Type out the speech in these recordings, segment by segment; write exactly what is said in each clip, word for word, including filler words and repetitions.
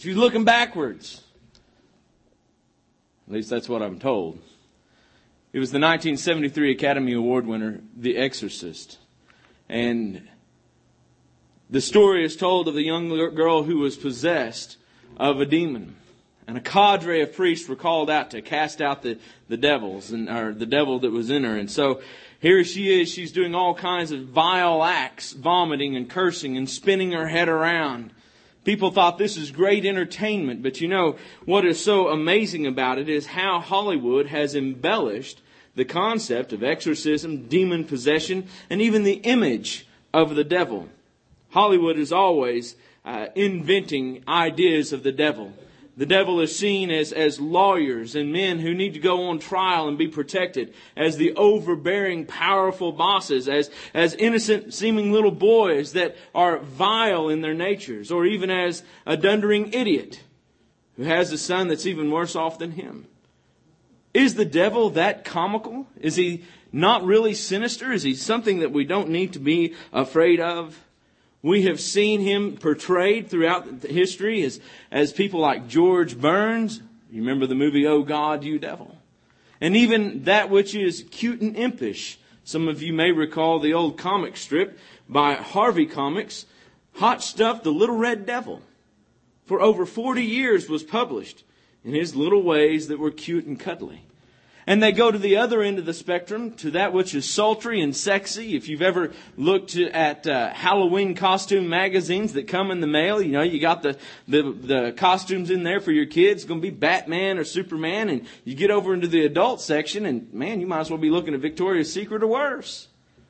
She's looking backwards. At least that's what I'm told. It was the nineteen seventy-three Academy Award winner, The Exorcist. And the story is told of the young girl who was possessed of a demon. And a cadre of priests were called out to cast out the, the devils, and or the devil that was in her. And so here she is, she's doing all kinds of vile acts, vomiting and cursing and spinning her head around. People thought this is great entertainment, but you know, what is so amazing about it is how Hollywood has embellished the concept of exorcism, demon possession, and even the image of the devil. Hollywood is always uh, inventing ideas of the devil. The devil is seen as, as lawyers and men who need to go on trial and be protected, as the overbearing, powerful bosses, as, as innocent seeming little boys that are vile in their natures, or even as a dundering idiot who has a son that's even worse off than him. Is the devil that comical? Is he not really sinister? Is he something that we don't need to be afraid of? We have seen him portrayed throughout history as, as people like George Burns. You remember the movie, Oh God, You Devil. And even that which is cute and impish. Some of you may recall the old comic strip by Harvey Comics, Hot Stuff, the Little Red Devil. For over forty years was published in his little ways that were cute and cuddly. And they go to the other end of the spectrum, to that which is sultry and sexy. If you've ever looked at uh, Halloween costume magazines that come in the mail, you know, you got the, the, the costumes in there for your kids. It's going to be Batman or Superman. And you get over into the adult section and, man, you might as well be looking at Victoria's Secret or worse.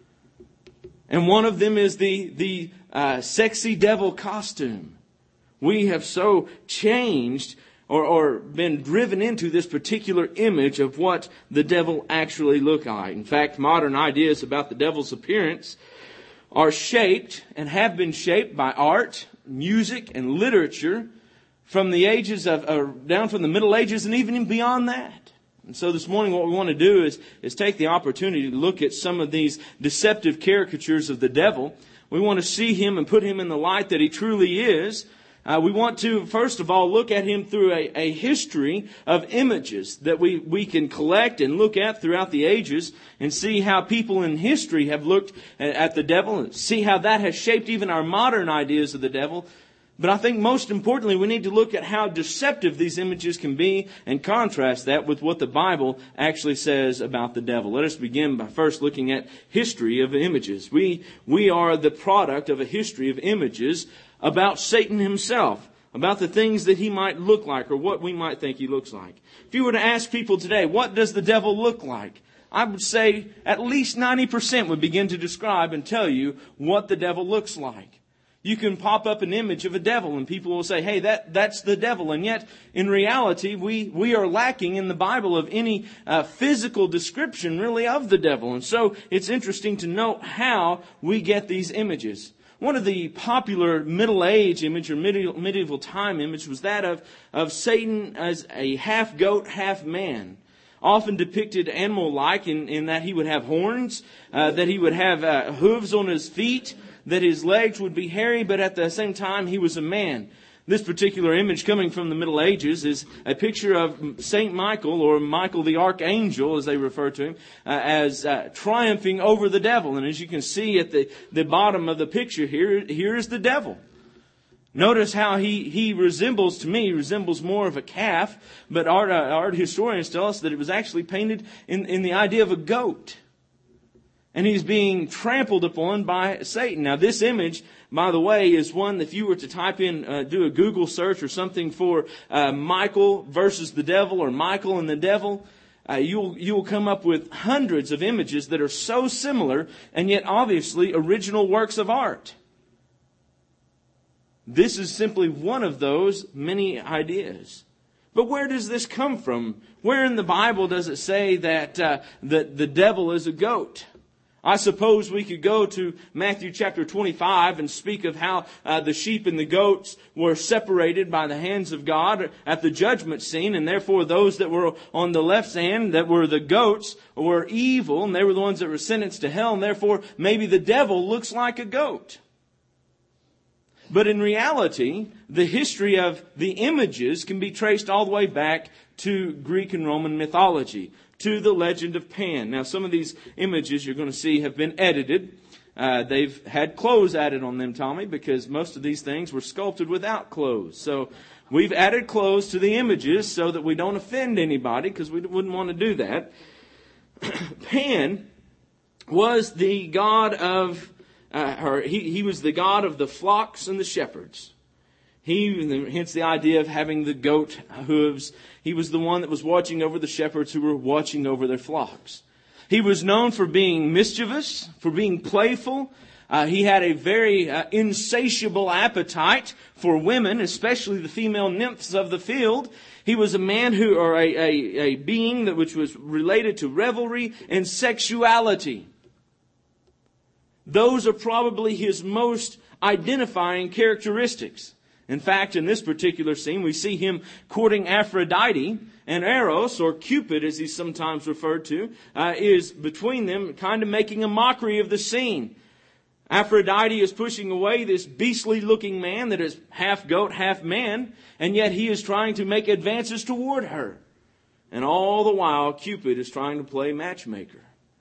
And one of them is the, the uh, sexy devil costume. We have so changed Or, or been driven into this particular image of what the devil actually looked like. In fact, modern ideas about the devil's appearance are shaped and have been shaped by art, music, and literature from the ages of, uh, down from the Middle Ages and even beyond that. And so this morning what we want to do is, is take the opportunity to look at some of these deceptive caricatures of the devil. We want to see him and put him in the light that he truly is. Uh, we want to, first of all, look at him through a, a history of images that we, we can collect and look at throughout the ages and see how people in history have looked at, at the devil and see how that has shaped even our modern ideas of the devil. But I think most importantly, we need to look at how deceptive these images can be and contrast that with what the Bible actually says about the devil. Let us begin by first looking at history of images. We, we are the product of a history of images about Satan himself, about the things that he might look like or what we might think he looks like. If you were to ask people today, what does the devil look like? I would say at least ninety percent would begin to describe and tell you what the devil looks like. You can pop up an image of a devil and people will say, hey, that, that's the devil. And yet, in reality, we, we are lacking in the Bible of any uh, physical description really of the devil. And so it's interesting to note how we get these images. One of the popular Middle Age image or medieval, medieval time image was that of, of Satan as a half goat, half man. Often depicted animal-like in, in that he would have horns, uh, that he would have uh, hooves on his feet, that his legs would be hairy, but at the same time he was a man. This particular image coming from the Middle Ages is a picture of Saint Michael, or Michael the Archangel, as they refer to him, uh, as uh, triumphing over the devil. And as you can see at the, the bottom of the picture here, here is the devil. Notice how he, he resembles, to me, resembles more of a calf, but art, uh, art historians tell us that it was actually painted in, in the idea of a goat. And he's being trampled upon by Satan. Now this image, by the way, is one that if you were to type in, uh, do a Google search or something for uh, Michael versus the devil or Michael and the devil, uh, you'll, you'll come up with hundreds of images that are so similar and yet obviously original works of art. This is simply one of those many ideas. But where does this come from? Where in the Bible does it say that, uh, that the devil is a goat? I suppose we could go to Matthew chapter twenty-five and speak of how uh, the sheep and the goats were separated by the hands of God at the judgment scene, and therefore those that were on the left hand, that were the goats, were evil, and they were the ones that were sentenced to hell, and therefore maybe the devil looks like a goat. But in reality, the history of the images can be traced all the way back to Greek and Roman mythology, to the legend of Pan. Now, some of these images you're going to see have been edited. Uh, they've had clothes added on them, Tommy, because most of these things were sculpted without clothes. So we've added clothes to the images so that we don't offend anybody, because we wouldn't want to do that. Pan was the god of, uh, or he, he was the god of the flocks and the shepherds. He, hence the idea of having the goat hooves. He was the one that was watching over the shepherds who were watching over their flocks. He was known for being mischievous, for being playful. Uh, he had a very uh, insatiable appetite for women, especially the female nymphs of the field. He was a man who, or a, a, a being that which was related to revelry and sexuality. Those are probably his most identifying characteristics. In fact, in this particular scene, we see him courting Aphrodite, and Eros, or Cupid as he's sometimes referred to, uh, is between them, kind of making a mockery of the scene. Aphrodite is pushing away this beastly-looking man that is half goat, half man, and yet he is trying to make advances toward her. And all the while, Cupid is trying to play matchmaker.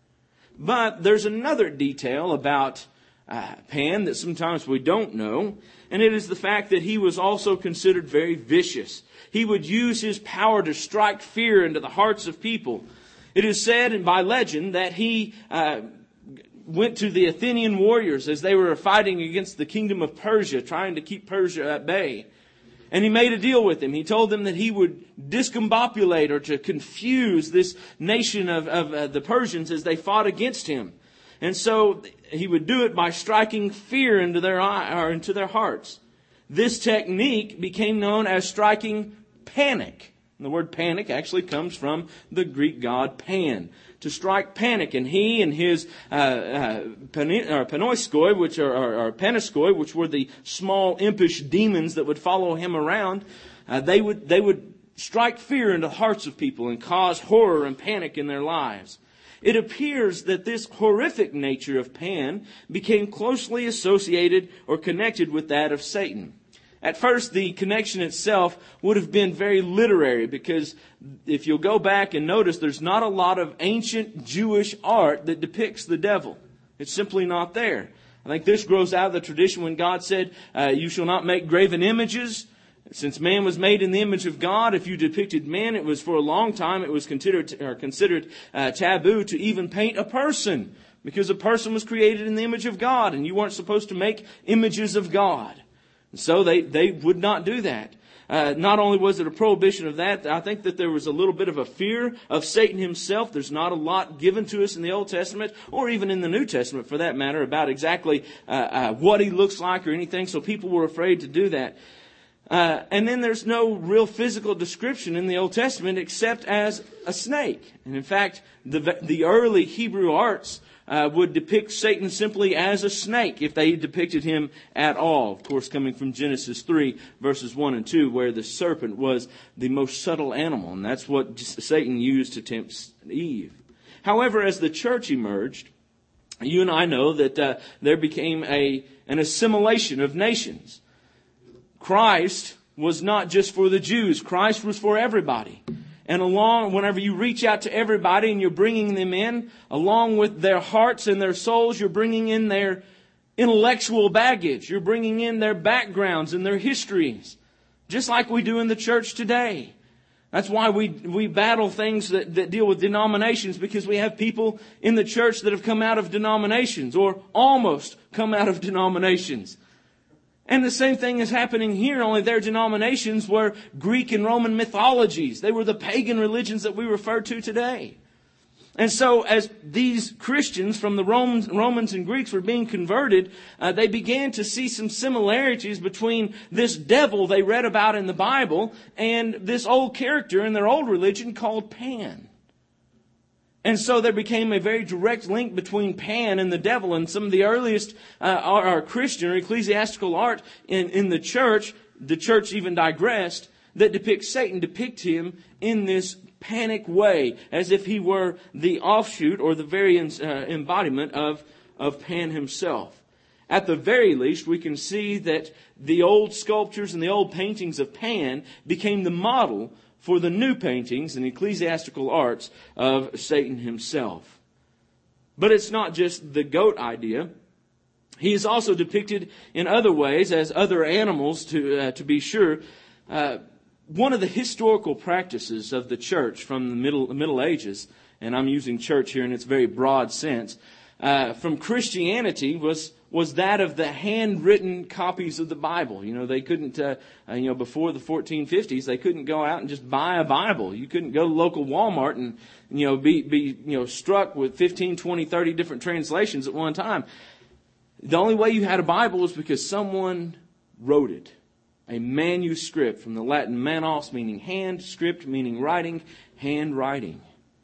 But there's another detail about uh, Pan that sometimes we don't know, and it is the fact that he was also considered very vicious. He would use his power to strike fear into the hearts of people. It is said, and by legend, that he uh, went to the Athenian warriors as they were fighting against the kingdom of Persia, trying to keep Persia at bay. And he made a deal with them. He told them that he would discombobulate or to confuse this nation of, of uh, the Persians as they fought against him. And so he would do it by striking fear into their eye, or into their hearts. This technique became known as striking panic. And the word panic actually comes from the Greek god Pan. To strike panic. And he and his uh, uh, panoiskoi, which are, or, or paniskoi, which were the small impish demons that would follow him around, uh, they would they would strike fear into the hearts of people and cause horror and panic in their lives. It appears that this horrific nature of Pan became closely associated or connected with that of Satan. At first, the connection itself would have been very literary, because if you'll go back and notice, there's not a lot of ancient Jewish art that depicts the devil. It's simply not there. I think this grows out of the tradition when God said, uh, you shall not make graven images. Since man was made in the image of God, if you depicted man, it was for a long time, it was considered, or considered uh, taboo to even paint a person, because a person was created in the image of God, and you weren't supposed to make images of God. So they, they would not do that. Uh, not only was it a prohibition of that, I think that there was a little bit of a fear of Satan himself. There's not a lot given to us in the Old Testament, or even in the New Testament for that matter, about exactly uh, uh, what he looks like or anything. So people were afraid to do that. Uh, and then there's no real physical description in the Old Testament except as a snake. And in fact, the the early Hebrew arts Uh, would depict Satan simply as a snake, if they depicted him at all. Of course, coming from Genesis three, verses one and two, where the serpent was the most subtle animal. And that's what Satan used to tempt Eve. However, as the church emerged, you and I know that uh, there became a an assimilation of nations. Christ was not just for the Jews. Christ was for everybody. And along, whenever you reach out to everybody and you're bringing them in, along with their hearts and their souls, you're bringing in their intellectual baggage. You're bringing in their backgrounds and their histories. Just like we do in the church today. That's why we we battle things that, that deal with denominations, because we have people in the church that have come out of denominations, or almost come out of denominations. And the same thing is happening here, only their denominations were Greek and Roman mythologies. They were the pagan religions that we refer to today. And so as these Christians from the Romans, Romans and Greeks were being converted, uh, they began to see some similarities between this devil they read about in the Bible and this old character in their old religion called Pan. And so there became a very direct link between Pan and the devil. And some of the earliest uh, our Christian or ecclesiastical art in, in the church, the church even digressed, that depicts Satan, depict him in this panic way, as if he were the offshoot or the very uh, embodiment of, of Pan himself. at the very least, we can see that the old sculptures and the old paintings of Pan became the model for the new paintings and ecclesiastical arts of Satan himself. But it's not just the goat idea. He is also depicted in other ways as other animals, to uh, to be sure. Uh, one of the historical practices of the church from the Middle, Middle Ages, and I'm using church here in its very broad sense, uh, from Christianity was was that of the handwritten copies of the Bible. You know, they couldn't, uh, uh, you know, before the fourteen fifties, they couldn't go out and just buy a Bible. You couldn't go to local Walmart and, you know, be, be, you know, struck with fifteen, twenty, thirty different translations at one time. The only way you had a Bible was because someone wrote it. A manuscript, from the Latin manos, meaning hand, script, meaning writing, handwriting.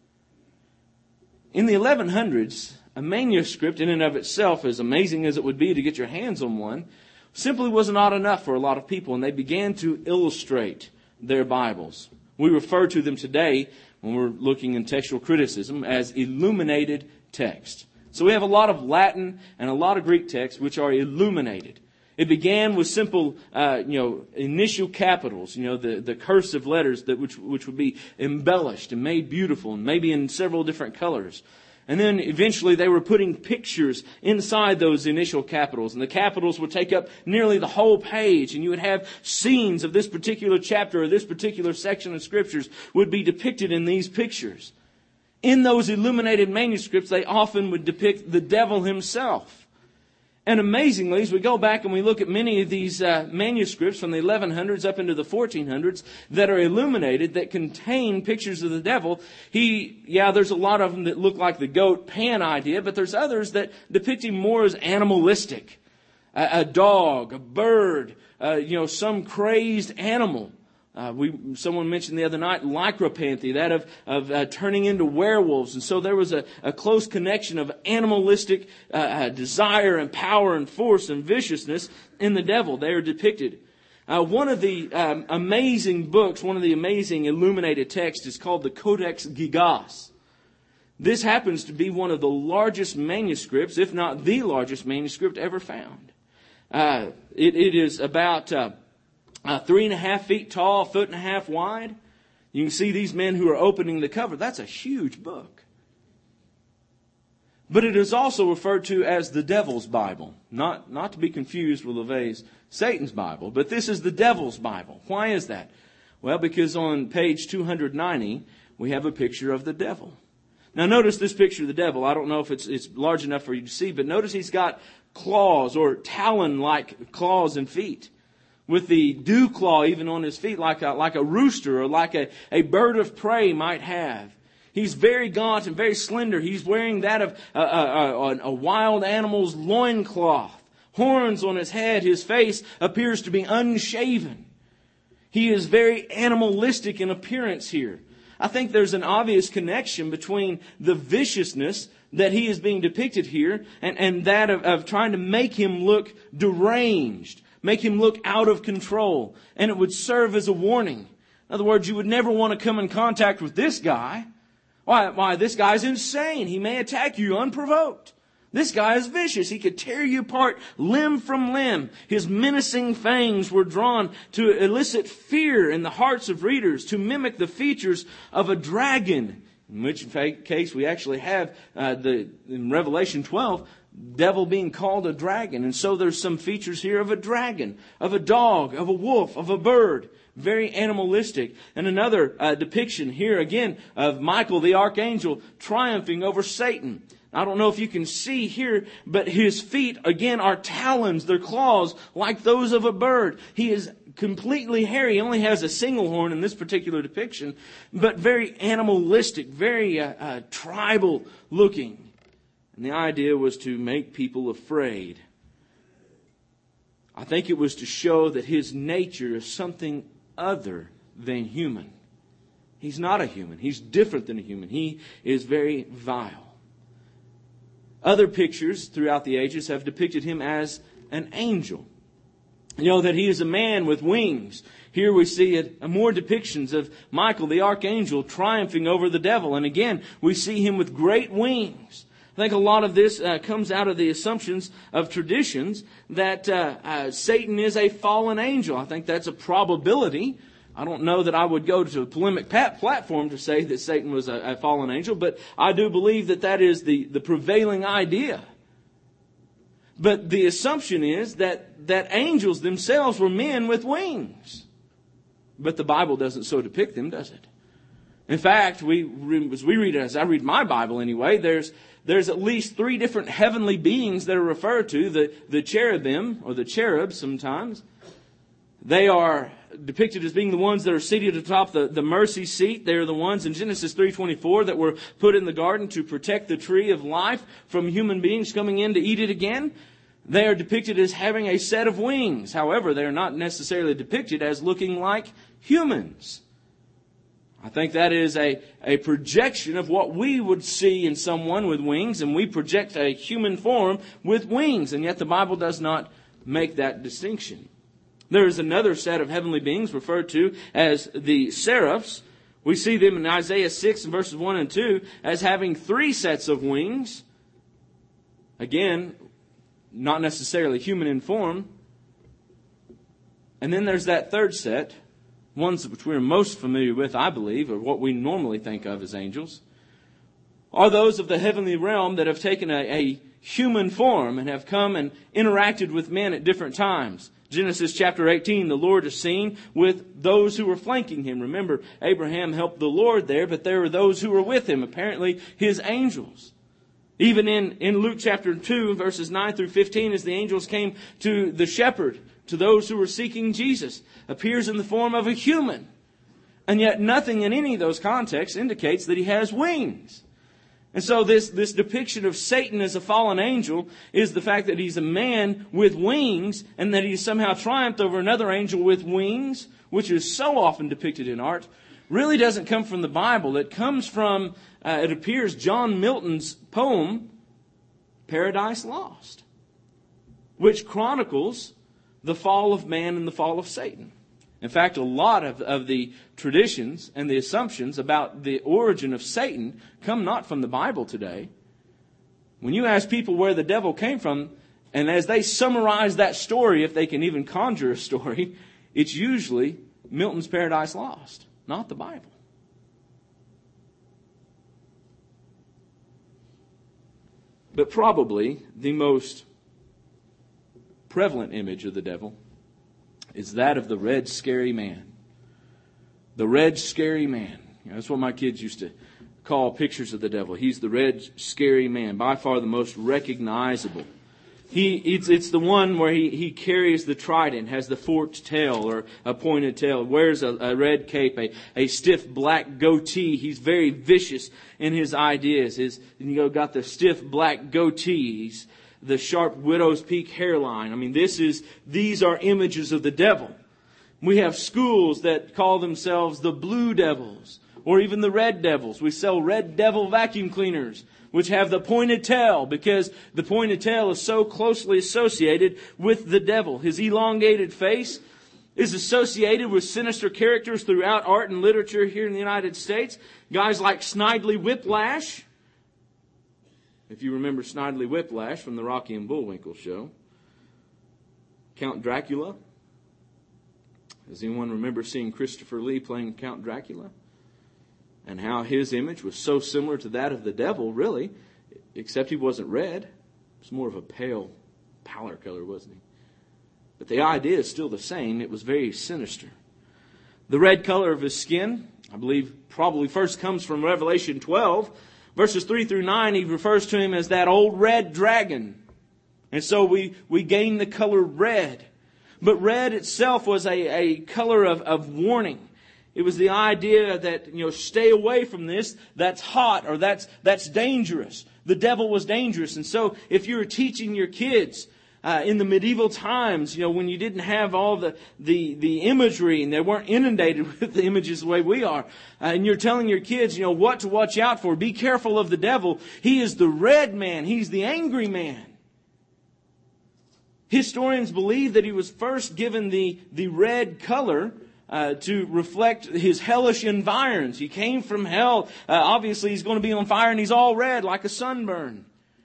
In the eleven hundreds, a manuscript in and of itself, as amazing as it would be to get your hands on one, simply was not enough for a lot of people, and they began to illustrate their Bibles. We refer to them today, when we're looking in textual criticism, as illuminated text. So we have a lot of Latin and a lot of Greek texts which are illuminated. It began with simple, uh, you know, initial capitals, you know, the, the cursive letters that which which would be embellished and made beautiful, and maybe in several different colors. And then eventually they were putting pictures inside those initial capitals. And the capitals would take up nearly the whole page. And you would have scenes of this particular chapter or this particular section of scriptures would be depicted in these pictures. In those illuminated manuscripts, they often would depict the devil himself. And amazingly, as we go back and we look at many of these uh, manuscripts from the eleven hundreds up into the fourteen hundreds that are illuminated, that contain pictures of the devil, he, yeah, there's a lot of them that look like the goat Pan idea, but there's others that depict him more as animalistic. A, a dog, a bird, uh, you know, some crazed animal. Uh, we someone mentioned the other night lycropanthy, that of of uh, turning into werewolves, and so there was a, a close connection of animalistic uh, uh, desire and power and force and viciousness in the devil. They are depicted. Uh, one of the um, amazing books, one of the amazing illuminated texts, is called the Codex Gigas. This happens to be one of the largest manuscripts, if not the largest manuscript ever found. Uh, it, it is about Uh, Uh, three and a half feet tall, a foot and a half wide. You can see these men who are opening the cover. That's a huge book. But it is also referred to as the Devil's Bible. Not, not to be confused with LaVey's Satan's Bible, but this is the Devil's Bible. Why is that? Well, because on page two hundred ninety, we have a picture of the devil. Now notice this picture of the devil. I don't know if it's, it's large enough for you to see, but notice he's got claws or talon-like claws and feet, with the dew claw even on his feet, like a, like a rooster or like a, a bird of prey might have. He's very gaunt and very slender. He's wearing that of a, a, a, a wild animal's loincloth. Horns on his head. His face appears to be unshaven. He is very animalistic in appearance here. I think there's an obvious connection between the viciousness that he is being depicted here and, and that of, of trying to make him look deranged. Make him look out of control. And it would serve as a warning. In other words, you would never want to come in contact with this guy. Why, why, this guy's insane. He may attack you unprovoked. This guy is vicious. He could tear you apart limb from limb. His menacing fangs were drawn to elicit fear in the hearts of readers, to mimic the features of a dragon. In which case we actually have uh, the in Revelation twelve, devil being called a dragon. And so there's some features here of a dragon, of a dog, of a wolf, of a bird. Very animalistic. And another uh, depiction here again of Michael the archangel triumphing over Satan. I don't know if you can see here, but his feet again are talons, they're claws like those of a bird. He is completely hairy. He only has a single horn in this particular depiction, but very animalistic, very uh, uh, tribal looking. And the idea was to make people afraid. I think it was to show that his nature is something other than human. He's not a human. He's different than a human. He is very vile. Other pictures throughout the ages have depicted him as an angel. You know, that he is a man with wings. Here we see a, a more depictions of Michael the archangel triumphing over the devil. And again, we see him with great wings. I think a lot of this uh, comes out of the assumptions of traditions that uh, uh, Satan is a fallen angel. I think that's a probability. I don't know that I would go to a polemic pat platform to say that Satan was a, a fallen angel, but I do believe that that is the, the prevailing idea. But the assumption is that, that angels themselves were men with wings. But the Bible doesn't so depict them, does it? In fact, we, as we read it, as I read my Bible anyway, there's there's at least three different heavenly beings that are referred to, the, the cherubim, or the cherubs sometimes. They are depicted as being the ones that are seated atop the, the mercy seat. They are the ones in Genesis three twenty-four that were put in the garden to protect the tree of life from human beings coming in to eat it again. They are depicted as having a set of wings. However, they are not necessarily depicted as looking like humans. I think that is a, a projection of what we would see in someone with wings, and we project a human form with wings, and yet the Bible does not make that distinction. There is another set of heavenly beings referred to as the seraphs. We see them in Isaiah six and verses one and two as having three sets of wings. Again, not necessarily human in form. And then there's that third set, ones which we're most familiar with, I believe, or what we normally think of as angels, are those of the heavenly realm that have taken a, a human form and have come and interacted with men at different times. Genesis chapter eighteen, the Lord is seen with those who were flanking him. Remember, Abraham helped the Lord there, but there were those who were with him, apparently his angels. Even in, in Luke chapter two, verses nine through fifteen, as the angels came to the shepherd, to those who were seeking Jesus, appears in the form of a human. And yet nothing in any of those contexts indicates that he has wings. And so this, this depiction of Satan as a fallen angel is the fact that he's a man with wings and that he's somehow triumphed over another angel with wings, which is so often depicted in art, really doesn't come from the Bible. It comes from, uh, it appears, John Milton's poem, Paradise Lost, which chronicles the fall of man and the fall of Satan. In fact, a lot of, of the traditions and the assumptions about the origin of Satan come not from the Bible today. When you ask people where the devil came from, and as they summarize that story, if they can even conjure a story, it's usually Milton's Paradise Lost, not the Bible. But probably the most prevalent image of the devil is that of the red, scary man. The red, scary man. You know, that's what my kids used to call pictures of the devil. He's the red, scary man, by far the most recognizable. He, it's, it's the one where he, he carries the trident, has the forked tail or a pointed tail, wears a, a red cape, a, a stiff black goatee. He's very vicious in his ideas. His, you know, got the stiff black goatee. He's the sharp widow's peak hairline. I mean, this is, these are images of the devil. We have schools that call themselves the Blue Devils or even the Red Devils. We sell Red Devil vacuum cleaners which have the pointed tail because the pointed tail is so closely associated with the devil. His elongated face is associated with sinister characters throughout art and literature here in the United States. Guys like Snidely Whiplash. If you remember Snidely Whiplash from the Rocky and Bullwinkle show. Count Dracula. Does anyone remember seeing Christopher Lee playing Count Dracula? And how his image was so similar to that of the devil, really, except he wasn't red. It was more of a pale, pallor color, wasn't he? But the idea is still the same. It was very sinister. The red color of his skin, I believe, probably first comes from Revelation twelve. Verses three through nine, he refers to him as that old red dragon. And so we, we gain the color red. But red itself was a, a color of, of warning. It was the idea that, you know, stay away from this. That's hot or that's that's dangerous. The devil was dangerous. And so if you were teaching your kids uh, in the medieval times, you know, when you didn't have all the, the, the imagery and they weren't inundated with the images the way we are, uh, and you're telling your kids, you know, what to watch out for, be careful of the devil. He is the red man. He's the angry man. Historians believe that he was first given the, the red color uh, to reflect his hellish environs. He came from hell. Uh, obviously, he's going to be on fire and he's all red like a sunburn.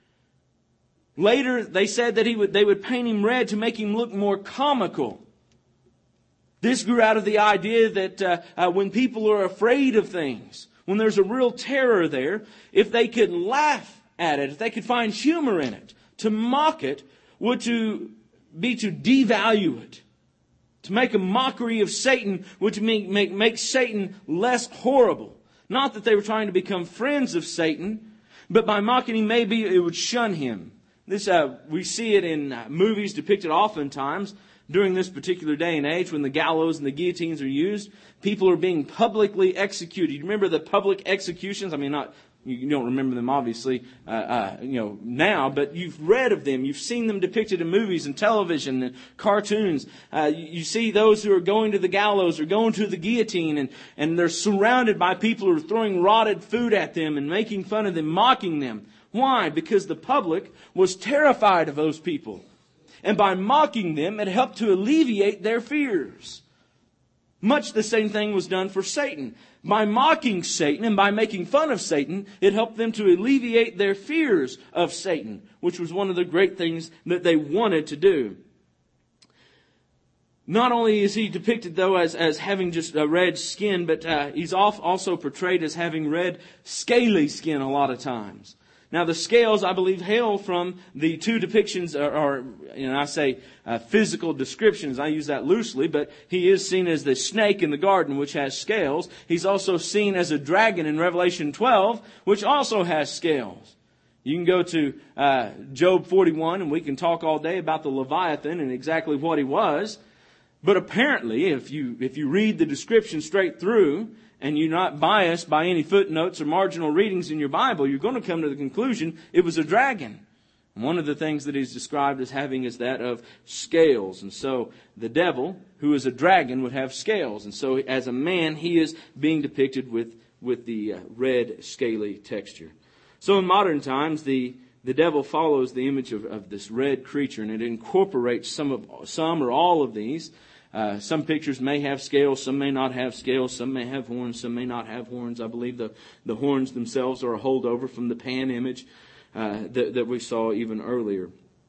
Later, they said that he would, they would paint him red to make him look more comical. This grew out of the idea that uh, uh, when people are afraid of things, when there's a real terror there, if they could laugh at it, if they could find humor in it, to mock it would to be to devalue it. To make a mockery of Satan would to make, make, make Satan less horrible. Not that they were trying to become friends of Satan, but by mocking him, maybe it would shun him. This uh, we see it in uh, movies depicted oftentimes during this particular day and age when the gallows and the guillotines are used. People are being publicly executed. You remember the public executions? I mean, not you don't remember them obviously, uh, uh, you know, now, but you've read of them. You've seen them depicted in movies and television and cartoons. Uh, you, you see those who are going to the gallows or going to the guillotine, and and they're surrounded by people who are throwing rotted food at them and making fun of them, mocking them. Why? Because the public was terrified of those people. And by mocking them, it helped to alleviate their fears. Much the same thing was done for Satan. By mocking Satan and by making fun of Satan, it helped them to alleviate their fears of Satan, which was one of the great things that they wanted to do. Not only is he depicted, though, as, as having just a red skin, but uh, he's also portrayed as having red, scaly skin a lot of times. Now, the scales, I believe, hail from the two depictions, or, or you know, I say uh, physical descriptions. I use that loosely, but he is seen as the snake in the garden, which has scales. He's also seen as a dragon in Revelation twelve, which also has scales. You can go to uh, Job forty-one, and we can talk all day about the Leviathan and exactly what he was. But apparently, if you if you read the description straight through, and you're not biased by any footnotes or marginal readings in your Bible, you're going to come to the conclusion it was a dragon. And one of the things that he's described as having is that of scales. And so the devil, who is a dragon, would have scales. And so as a man, he is being depicted with, with the uh, red, scaly texture. So in modern times, the, the devil follows the image of, of this red creature, and it incorporates some of some or all of these. Uh, some pictures may have scales, some may not have scales, some may have horns, some may not have horns. I believe the, the horns themselves are a holdover from the Pan image uh, that, that we saw even earlier.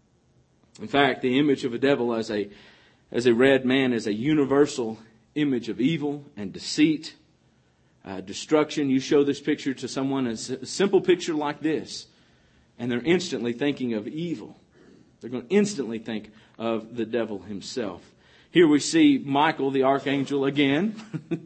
In fact, the image of a devil as a as a red man is a universal image of evil and deceit, uh, destruction. You show this picture to someone, a simple picture like this, and they're instantly thinking of evil. They're going to instantly think of the devil himself. Here we see Michael, the archangel, again.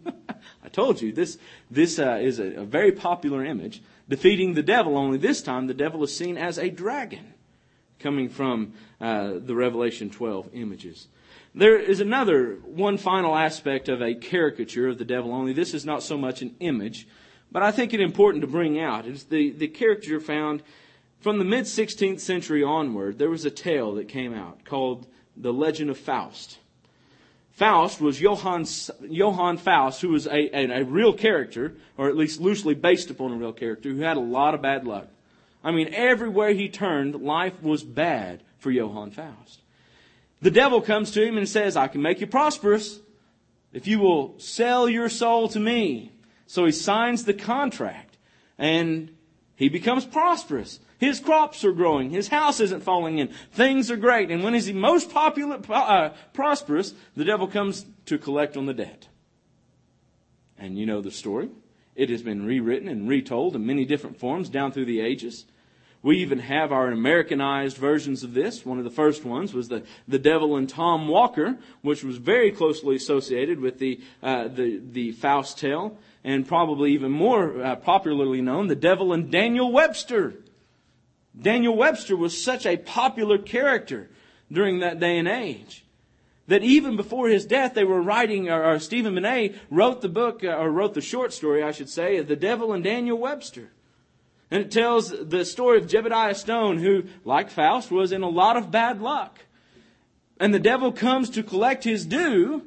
I told you, this this uh, is a, a very popular image, defeating the devil, only this time the devil is seen as a dragon, coming from uh, the Revelation twelve images. There is another, one final aspect of a caricature of the devil, only this is not so much an image, but I think it important to bring out. It's the, the caricature found from the mid-sixteenth century onward. There was a tale that came out called The Legend of Faust. Faust was Johann, Johann Faust, who was a, a, a real character, or at least loosely based upon a real character, who had a lot of bad luck. I mean, everywhere he turned, life was bad for Johann Faust. The devil comes to him and says, I can make you prosperous if you will sell your soul to me. So he signs the contract, and he becomes prosperous. His crops are growing. His house isn't falling in. Things are great. And when he's most popular, uh, prosperous, the devil comes to collect on the debt. And you know the story. It has been rewritten and retold in many different forms down through the ages. We even have our Americanized versions of this. One of the first ones was the, the Devil and Tom Walker, which was very closely associated with the uh, the, the Faust tale, and probably even more uh, popularly known, the Devil and Daniel Webster. Daniel Webster was such a popular character during that day and age that even before his death, they were writing, or, or Stephen Benet wrote the book, uh, or wrote the short story, I should say, The Devil and Daniel Webster. And it tells the story of Jebediah Stone, who, like Faust, was in a lot of bad luck. And the devil comes to collect his due,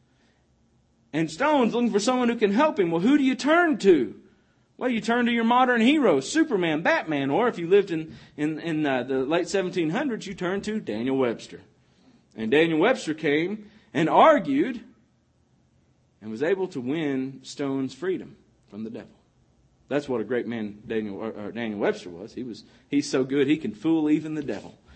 and Stone's looking for someone who can help him. Well, who do you turn to? Well, you turn to your modern heroes, Superman, Batman, or if you lived in, in, in uh, the late seventeen hundreds, you turn to Daniel Webster. And Daniel Webster came and argued and was able to win Stone's freedom from the devil. That's what a great man Daniel, or, or Daniel Webster was. He was he's so good he can fool even the devil.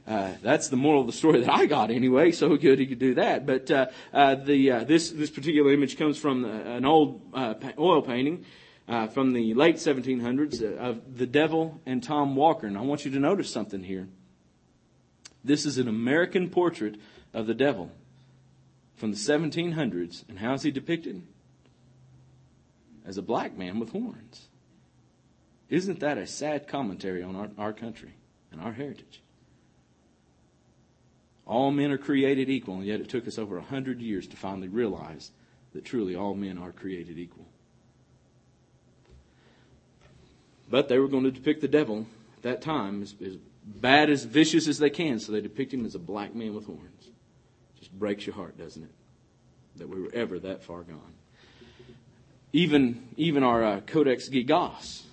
Uh, that's the moral of the story that I got anyway. So good he could do that. But uh, uh, the uh, this this particular image comes from an old uh, oil painting uh, from the late seventeen hundreds of the devil and Tom Walker. And I want you to notice something here. This is an American portrait of the devil from the seventeen hundreds. And how is he depicted? As a black man with horns. Isn't that a sad commentary on our, our country and our heritage? All men are created equal, and yet it took us over a hundred years to finally realize that truly all men are created equal. But they were going to depict the devil at that time as, as bad, as vicious as they can, so they depict him as a black man with horns. Just breaks your heart, doesn't it? That we were ever that far gone. Even, even our uh, Codex Gigas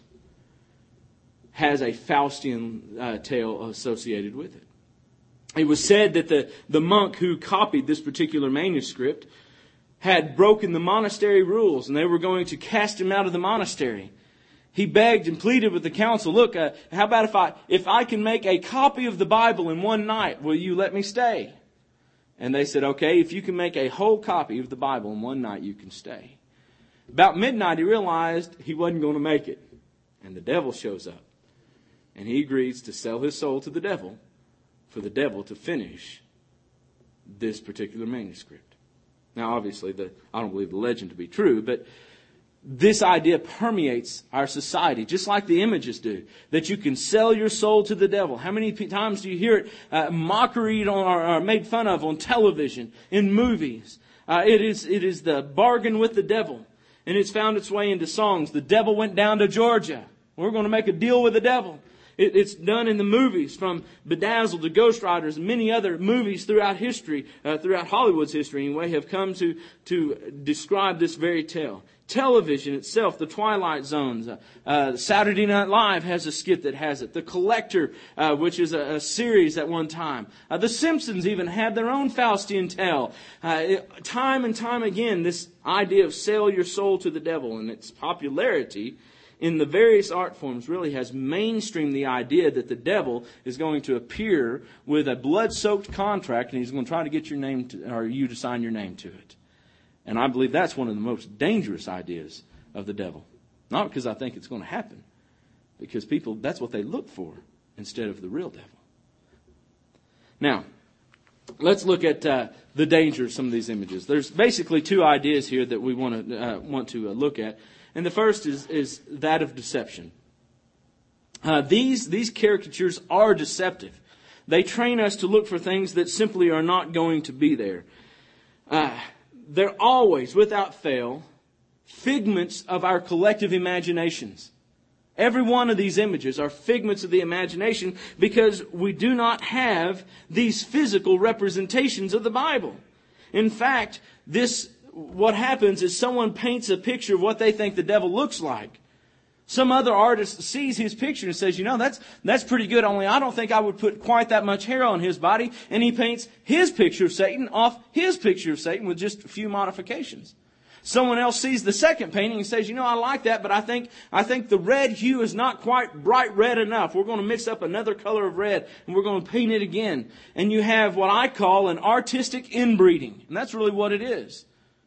has a Faustian uh, tale associated with it. It was said that the, the monk who copied this particular manuscript had broken the monastery rules, and they were going to cast him out of the monastery. He begged and pleaded with the council, look, uh, how about if I if I can make a copy of the Bible in one night, will you let me stay? And they said, okay, if you can make a whole copy of the Bible in one night, you can stay. About midnight, he realized he wasn't going to make it. And the devil shows up. And he agrees to sell his soul to the devil for the devil to finish this particular manuscript. Now, obviously, the, I don't believe the legend to be true, but this idea permeates our society, just like the images do, that you can sell your soul to the devil. How many times do you hear it uh, mockeried on, or, or made fun of on television, in movies? Uh, it is it is the bargain with the devil, and it's found its way into songs. The devil went down to Georgia. We're going to make a deal with the devil. It's done in the movies, from Bedazzled to Ghost Riders, and many other movies throughout history, uh, throughout Hollywood's history anyway, have come to, to describe this very tale. Television itself, The Twilight Zones, uh, uh, Saturday Night Live has a skit that has it. The Collector, uh, which is a, a series at one time. Uh, the Simpsons even had their own Faustian tale. Uh, it, time and time again, this idea of sell your soul to the devil and its popularity in the various art forms really has mainstreamed the idea that the devil is going to appear with a blood-soaked contract and he's going to try to get your name to, or you to sign your name to it. And I believe that's one of the most dangerous ideas of the devil. Not because I think it's going to happen, because people, that's what they look for instead of the real devil. Now, let's look at uh, the danger of some of these images. There's basically two ideas here that we want to uh, want to uh, look at. And the first is, is that of deception. Uh, these, these caricatures are deceptive. They train us to look for things that simply are not going to be there. Uh, they're always, without fail, figments of our collective imaginations. Every one of these images are figments of the imagination because we do not have these physical representations of the Bible. In fact, this what happens is someone paints a picture of what they think the devil looks like. Some other artist sees his picture and says, you know, that's that's pretty good, only I don't think I would put quite that much hair on his body. And he paints his picture of Satan off his picture of Satan with just a few modifications. Someone else sees the second painting and says, you know, I like that, but I think I think the red hue is not quite bright red enough. We're going to mix up another color of red and we're going to paint it again. And you have what I call an artistic inbreeding. And that's really what it is.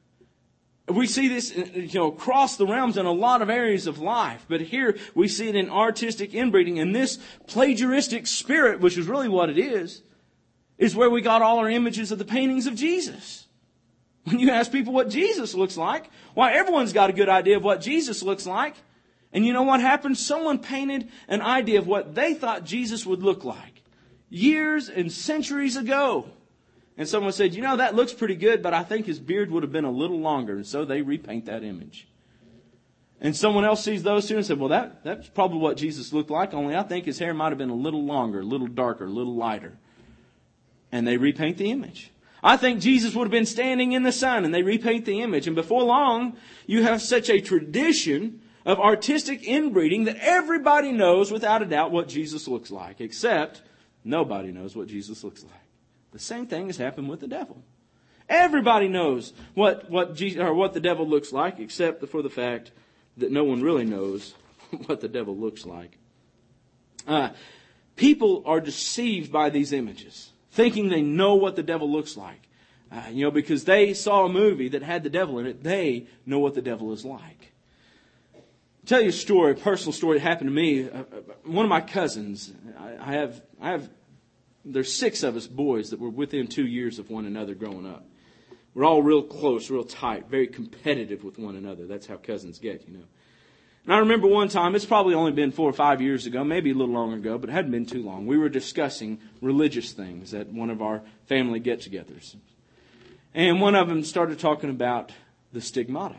We see this, you know, across the realms in a lot of areas of life. But here we see it in artistic inbreeding. And this plagiaristic spirit, which is really what it is, is where we got all our images of the paintings of Jesus. When you ask people what Jesus looks like, why, everyone's got a good idea of what Jesus looks like. And you know what happened? Someone painted an idea of what they thought Jesus would look like years and centuries ago. And someone said, you know, that looks pretty good, but I think his beard would have been a little longer. And so they repaint that image. And someone else sees those two and said, well, that, that's probably what Jesus looked like, only I think his hair might have been a little longer, a little darker, a little lighter. And they repaint the image. I think Jesus would have been standing in the sun, and they repaint the image. And before long, you have such a tradition of artistic inbreeding that everybody knows without a doubt what Jesus looks like, except nobody knows what Jesus looks like. The same thing has happened with the devil. Everybody knows what what Jesus, or what the devil looks like, except for the fact that no one really knows what the devil looks like. Uh, people are deceived by these images, thinking they know what the devil looks like. Uh, you know, because they saw a movie that had the devil in it, they know what the devil is like. I'll tell you a story, a personal story that happened to me. Uh, one of my cousins, I, I have, I have, there's six of us boys that were within two years of one another growing up. We're all real close, real tight, very competitive with one another. That's how cousins get, you know. And I remember one time, it's probably only been four or five years ago, maybe a little longer ago, but it hadn't been too long. We were discussing religious things at one of our family get-togethers. And one of them started talking about the stigmata.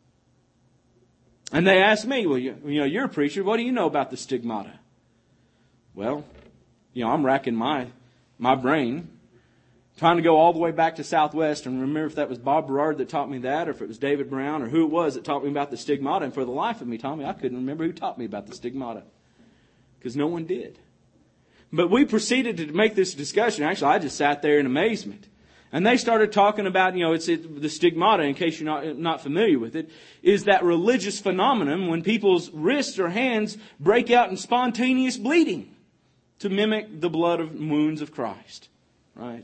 And they asked me, well, you, you know, you're a preacher. What do you know about the stigmata? Well, you know, I'm racking my my brain, trying to go all the way back to Southwest and remember if that was Bob Berard that taught me that, or if it was David Brown, or who it was that taught me about the stigmata. And for the life of me, Tommy, I couldn't remember who taught me about the stigmata, because no one did. But we proceeded to make this discussion. Actually, I just sat there in amazement. And they started talking about, you know, it's it, the stigmata, in case you're not, not familiar with it, is that religious phenomenon when people's wrists or hands break out in spontaneous bleeding to mimic the blood of wounds of Christ, right?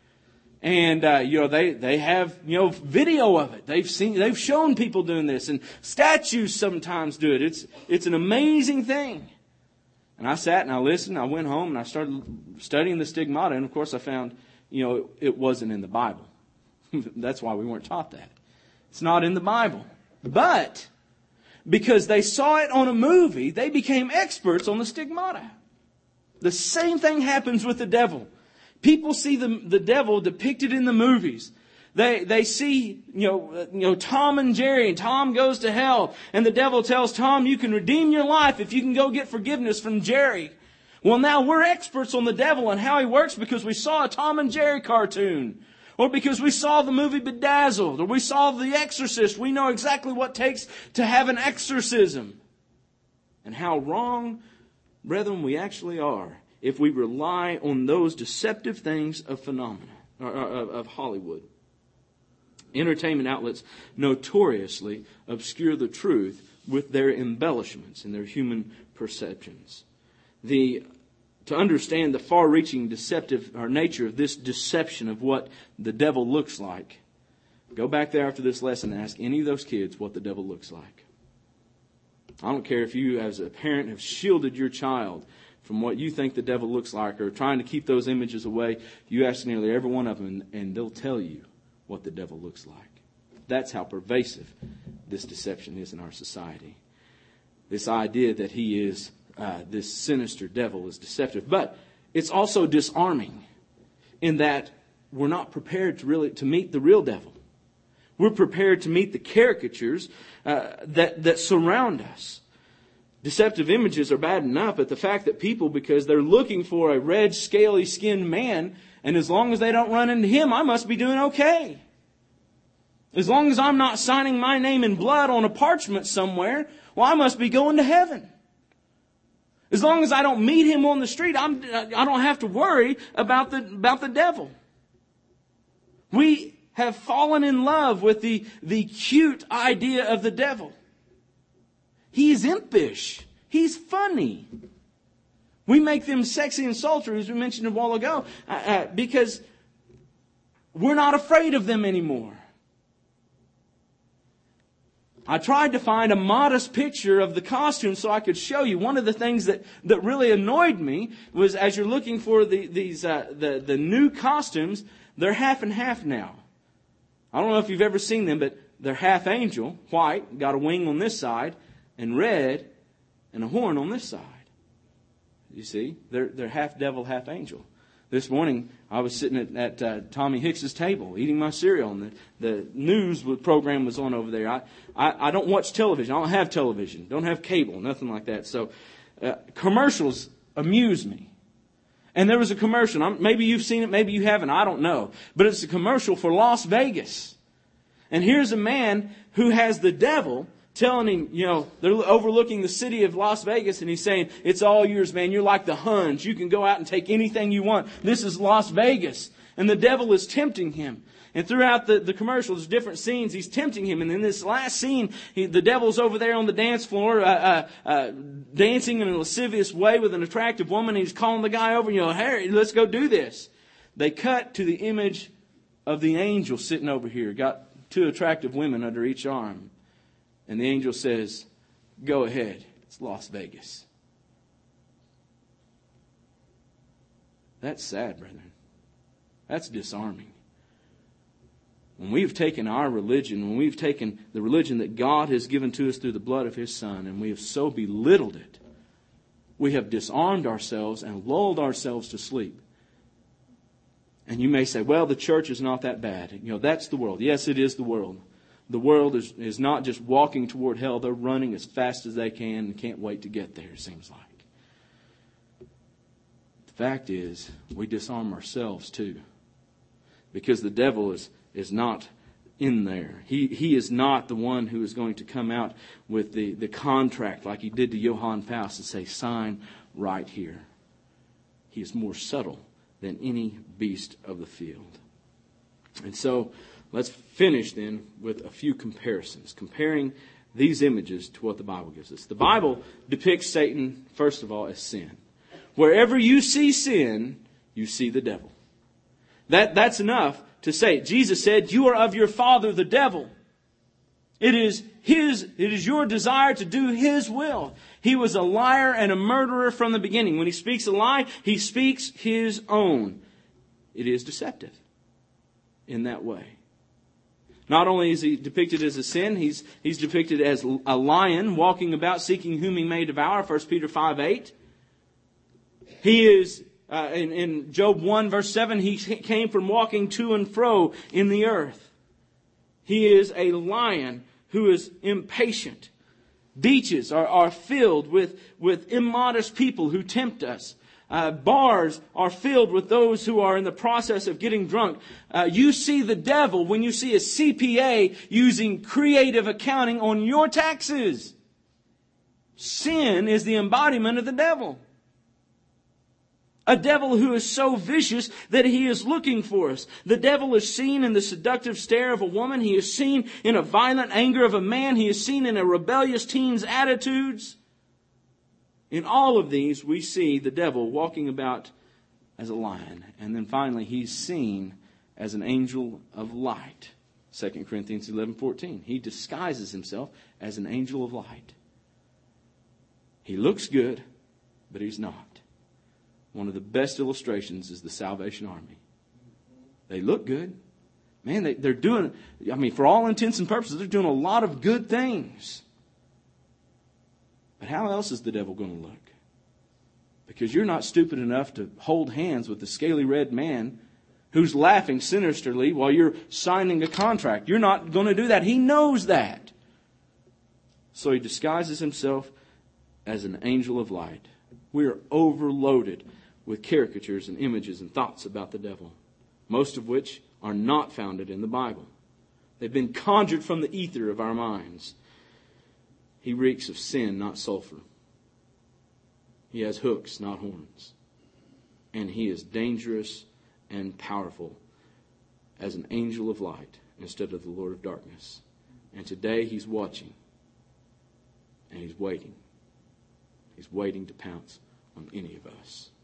And, uh, you know, they, they have, you know, video of it. They've seen, they've shown people doing this, and statues sometimes do it. It's, it's an amazing thing. And I sat and I listened, I went home and I started studying the stigmata, and of course I found, you know, it wasn't in the Bible. That's why we weren't taught that. It's not in the Bible. But because they saw it on a movie, they became experts on the stigmata. The same thing happens with the devil. People see the, the devil depicted in the movies. They they see, you know, uh, you know, Tom and Jerry, and Tom goes to hell, and the devil tells Tom, you can redeem your life if you can go get forgiveness from Jerry. Well, now we're experts on the devil and how he works because we saw a Tom and Jerry cartoon. Or because we saw the movie Bedazzled. Or we saw The Exorcist. We know exactly what it takes to have an exorcism. And how wrong, brethren, we actually are if we rely on those deceptive things of phenomena, or, or, of Hollywood. Entertainment outlets notoriously obscure the truth with their embellishments and their human perceptions. The To understand the far-reaching deceptive or nature of this deception of what the devil looks like, go back there after this lesson and ask any of those kids what the devil looks like. I don't care if you, as a parent, have shielded your child from what you think the devil looks like or trying to keep those images away. You ask nearly every one of them, and they'll tell you what the devil looks like. That's how pervasive this deception is in our society. This idea that he is Uh, this sinister devil is deceptive. But it's also disarming in that we're not prepared to really to meet the real devil. We're prepared to meet the caricatures uh, that, that surround us. Deceptive images are bad enough, but the fact that people, because they're looking for a red, scaly-skinned man, and as long as they don't run into him, I must be doing okay. As long as I'm not signing my name in blood on a parchment somewhere, well, I must be going to heaven. As long as I don't meet him on the street, I'm, I don't have to worry about the, about the devil. We have fallen in love with the, the cute idea of the devil. He's impish. He's funny. We make them sexy and sultry, as we mentioned a while ago, uh, uh, because we're not afraid of them anymore. I tried to find a modest picture of the costume so I could show you. One of the things that, that really annoyed me was as you're looking for the, these uh, the, the new costumes, they're half and half now. I don't know if you've ever seen them, but they're half angel, white, got a wing on this side, and red, and a horn on this side. You see, they're, they're half devil, half angel. This morning, I was sitting at, at uh, Tommy Hicks's table eating my cereal, and the, the news program was on over there. I, I, I don't watch television. I don't have television. Don't have cable, nothing like that. So uh, commercials amuse me. And there was a commercial. I'm, maybe you've seen it, maybe you haven't. I don't know. But it's a commercial for Las Vegas. And here's a man who has the devil telling him, you know, they're overlooking the city of Las Vegas, and he's saying, it's all yours, man. You're like the Huns. You can go out and take anything you want. This is Las Vegas. And the devil is tempting him. And throughout the, the commercials, different scenes, he's tempting him. And in this last scene, he, the devil's over there on the dance floor, uh, uh, uh, dancing in a lascivious way with an attractive woman. He's calling the guy over, you know, Harry, let's go do this. They cut to the image of the angel sitting over here, got two attractive women under each arm. And the angel says, go ahead, it's Las Vegas. That's sad, brethren. That's disarming. When we've taken our religion, when we've taken the religion that God has given to us through the blood of His Son, and we have so belittled it, we have disarmed ourselves and lulled ourselves to sleep. And you may say, well, the church is not that bad. You know, that's the world. Yes, it is the world. The world is, is not just walking toward hell. They're running as fast as they can and can't wait to get there, it seems like. The fact is, we disarm ourselves too. Because the devil is, is not in there. He, he is not the one who is going to come out with the, the contract like he did to Johann Faust and say, sign right here. He is more subtle than any beast of the field. And so, let's finish then with a few comparisons, comparing these images to what the Bible gives us. The Bible depicts Satan, first of all, as sin. Wherever you see sin, you see the devil. That, that's enough to say. Jesus said, you are of your father, the devil. It is his, it is your desire to do his will. He was a liar and a murderer from the beginning. When he speaks a lie, he speaks his own. It is deceptive in that way. Not only is he depicted as a sin, he's, he's depicted as a lion walking about seeking whom he may devour, First Peter five eight. He is, uh, in, in Job one verse seven, he came from walking to and fro in the earth. He is a lion who is impatient. Beaches are, are filled with, with immodest people who tempt us. Uh, bars are filled with those who are in the process of getting drunk. Uh, you see the devil when you see a C P A using creative accounting on your taxes. Sin is the embodiment of the devil. A devil who is so vicious that he is looking for us. The devil is seen in the seductive stare of a woman. He is seen in a violent anger of a man. He is seen in a rebellious teen's attitudes. In all of these, we see the devil walking about as a lion. And then finally, he's seen as an angel of light. Second Corinthians eleven fourteen. He disguises himself as an angel of light. He looks good, but he's not. One of the best illustrations is the Salvation Army. They look good. Man, they, they're doing, I mean, for all intents and purposes, they're doing a lot of good things. But how else is the devil going to look? Because you're not stupid enough to hold hands with the scaly red man who's laughing sinisterly while you're signing a contract. You're not going to do that. He knows that. So he disguises himself as an angel of light. We are overloaded with caricatures and images and thoughts about the devil, most of which are not founded in the Bible. They've been conjured from the ether of our minds. He reeks of sin, not sulfur. He has hooks, not horns. And he is dangerous and powerful as an angel of light instead of the Lord of darkness. And today he's watching. And he's waiting. He's waiting to pounce on any of us.